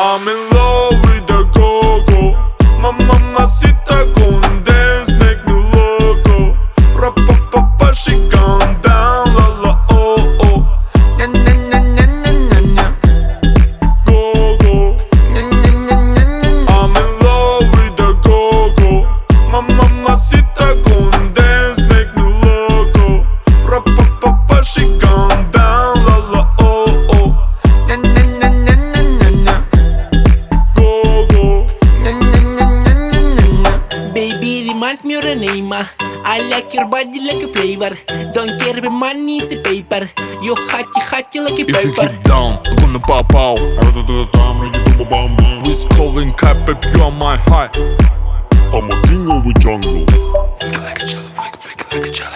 I'm in love with the go-go. My mamacita gon' dance, make me loco. Ra-pa-pa-pa, she gone down, la-la, oh-oh. Nya-nya-nya-nya-nya-nya-nya. Go-go. Nya-nya-nya-nya-nya-nya. I'm in love with the go-go. My mamacita gon' dance, make me loco. Ra-pa-pa-pa, she gone down, la-la, oh-oh. Nya-nya-nya-nya-nya-nya-nya. Go-go. Nya-nya-nya-nya-nya-nya-nya. Baby, remind me of a name. I like your body like a flavor. Don't care if money is a paper. You hotty like a If you pepper. keep down, I'm gonna pop out. With calling cat, baby, you are my high. I'm a king of the jungle. Like a jello, like a jello.